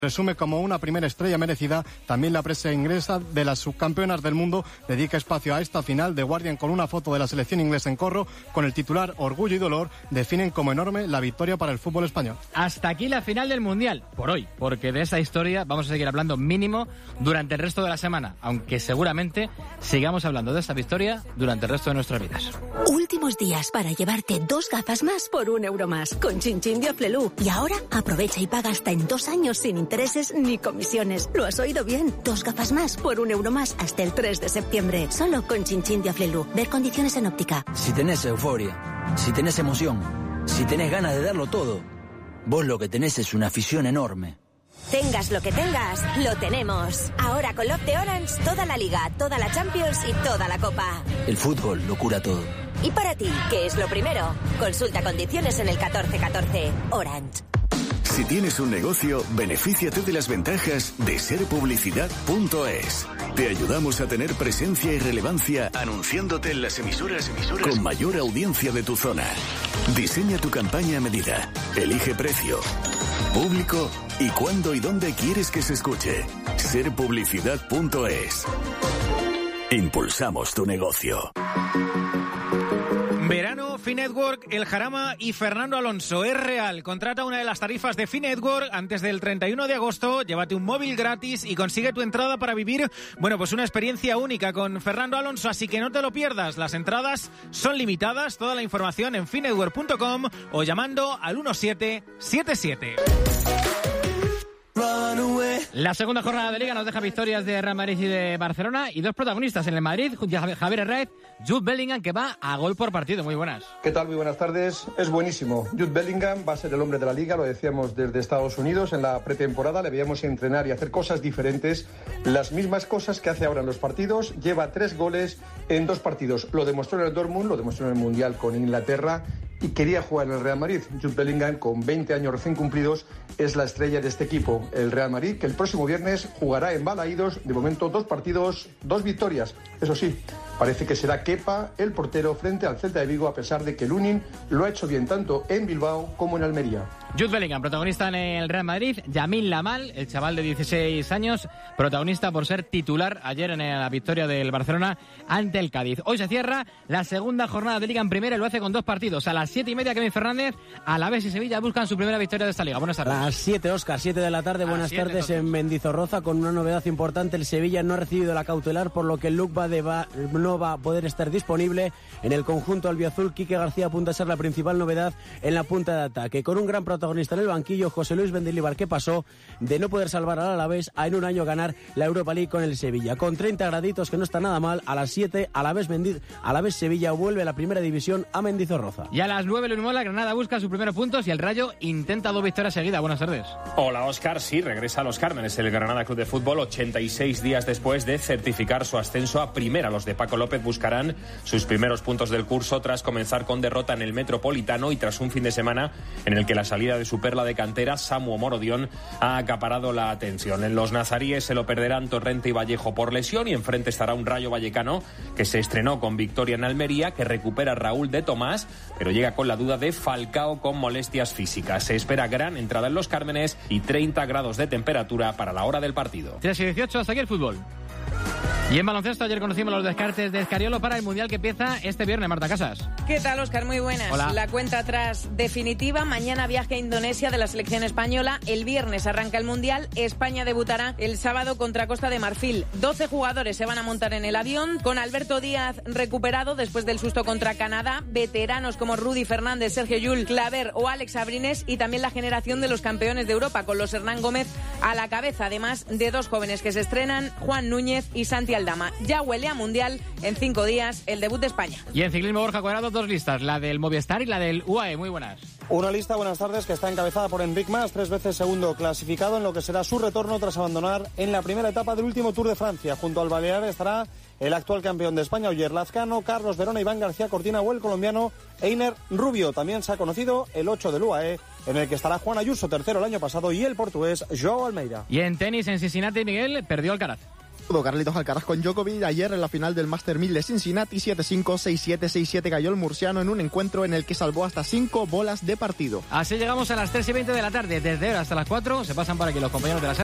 Resume como una primera estrella merecida. También la prensa inglesa de las subcampeonas del mundo dedica espacio a esta final. The Guardian, con una foto de la selección inglesa en corro, con el titular Orgullo y dolor, definen como enorme la victoria para el fútbol español. Hasta aquí la final del Mundial, por hoy, porque de esa historia vamos a seguir hablando mínimo durante el resto de la semana, aunque seguramente sigamos hablando de esta victoria durante el resto de nuestras vidas. Últimos días para llevarte 2 gafas más por €1 más, con Chin de Aflelu. Y ahora aprovecha y paga hasta en 2 años sin intereses ni comisiones. ¿Lo has oído bien? 2 gafas más por €1 más hasta el 3 de septiembre. Solo con Chin de Aflelu. Ver condiciones en óptica. Si tenés euforia, si tenés emoción, si tenés ganas de darlo todo, vos lo que tenés es una afición enorme. Tengas lo que tengas, lo tenemos. Ahora con Love de Orange, toda la Liga, toda la Champions y toda la Copa. El fútbol lo cura todo. Y para ti, ¿qué es lo primero? Consulta condiciones en el 1414. Orange. Si tienes un negocio, benefíciate de las ventajas de serpublicidad.es. Te ayudamos a tener presencia y relevancia anunciándote en las emisoras con mayor audiencia de tu zona. Diseña tu campaña a medida. Elige precio, público y cuándo y dónde quieres que se escuche. Serpublicidad.es. Impulsamos tu negocio. Verano, Finetwork, El Jarama y Fernando Alonso. Es real. Contrata una de las tarifas de Finetwork antes del 31 de agosto. Llévate un móvil gratis y consigue tu entrada para vivir, pues una experiencia única con Fernando Alonso. Así que no te lo pierdas. Las entradas son limitadas. Toda la información en finetwork.com o llamando al 1777. La segunda jornada de Liga nos deja victorias de Real Madrid y de Barcelona y 2 protagonistas en el Madrid, Javier Herrera, Jude Bellingham, que va a gol por partido. Muy buenas. ¿Qué tal? Muy buenas tardes. Es buenísimo. Jude Bellingham va a ser el hombre de la Liga, lo decíamos desde Estados Unidos. En la pretemporada le veíamos entrenar y hacer cosas diferentes, las mismas cosas que hace ahora en los partidos. Lleva 3 goles en 2 partidos. Lo demostró en el Dortmund, lo demostró en el Mundial con Inglaterra y quería jugar en el Real Madrid. Jude Bellingham, con 20 años recién cumplidos, es la estrella de este equipo, el Real Madrid, que el próximo viernes jugará en Balaídos. De momento 2 partidos, 2 victorias. Eso sí, parece que será Kepa el portero frente al Celta de Vigo, a pesar de que Lunin lo ha hecho bien tanto en Bilbao como en Almería. Jude Bellingham, protagonista en el Real Madrid. Lamine Yamal, el chaval de 16 años, protagonista por ser titular ayer en la victoria del Barcelona ante el Cádiz. Hoy se cierra la segunda jornada de Liga en primera y lo hace con 2 partidos. A las 7:30, Kevin Fernández, Alavés y Sevilla buscan su primera victoria de esta Liga. Buenas tardes. A las 7, Óscar, 7 de la tarde. Buenas tardes en Mendizorroza, con una novedad importante. El Sevilla no ha recibido la cautelar, por lo que Luc no va a poder estar disponible. En el conjunto albiazul, Quique García apunta a ser la principal novedad en la punta de ataque, con un gran protagonista en el banquillo, José Luis Mendilibar, que pasó de no poder salvar al Alavés a en un año ganar la Europa League con el Sevilla. Con 30 graditos, que no está nada mal, a las 7, Alavés Sevilla vuelve a la primera división a Mendizorroza. Y a las 9, el Unimola, Granada busca sus primeros puntos y el Rayo intenta 2 victorias seguidas. Buenas tardes. Hola, Óscar. Sí, regresa a los Cármenes el Granada Club de Fútbol 86 días después de certificar su ascenso a primera. Los de Paco López buscarán sus primeros puntos del curso tras comenzar con derrota en el Metropolitano y tras un fin de semana en el que la salida de su perla de cantera, Samu Morodión, ha acaparado la atención. En los nazaríes se lo perderán Torrente y Vallejo por lesión y enfrente estará un Rayo Vallecano que se estrenó con victoria en Almería, que recupera a Raúl de Tomás, pero llega con la duda de Falcao con molestias físicas. Se espera gran entrada en los Cármenes y 30 grados de temperatura para la hora del partido. 3:18, hasta aquí el fútbol. Y en baloncesto, ayer conocimos los descartes de Escariolo para el Mundial que empieza este viernes. Marta Casas. ¿Qué tal, Óscar? Muy buenas. Hola. La cuenta atrás definitiva. Mañana viaje a Indonesia de la selección española. El viernes arranca el Mundial. España debutará el sábado contra Costa de Marfil. 12 jugadores se van a montar en el avión, con Alberto Díaz recuperado después del susto contra Canadá. Veteranos como Rudy Fernández, Sergio Llull, Claver o Alex Abrines, y también la generación de los campeones de Europa, con los Hernán Gómez a la cabeza, además de 2 jóvenes que se estrenan, Juan Núñez y Santi Aldama. Ya huele a Mundial en 5 días el debut de España. Y en ciclismo, Borja Cuadrado, 2 listas, la del Movistar y la del UAE. Muy buenas. Una lista, buenas tardes, que está encabezada por Enric Mas, 3 veces segundo clasificado en lo que será su retorno tras abandonar en la primera etapa del último Tour de Francia. Junto al Balear estará el actual campeón de España, Oyer Lazcano, Carlos Verona, Iván García Cortina o el colombiano Einer Rubio. También se ha conocido el 8 del UAE, en el que estará Juan Ayuso, tercero el año pasado, y el portugués João Almeida. Y en tenis, en Cincinnati, Miguel perdió Alcaraz. Carlitos Alcaraz con Djokovic. Ayer en la final del Master 1000 de Cincinnati, 7-5, 6-7, 6-7 cayó el murciano en un encuentro en el que salvó hasta 5 bolas de partido. Así llegamos a las 3:20 de la tarde. Desde ahora hasta las 4 se pasan por aquí los compañeros de la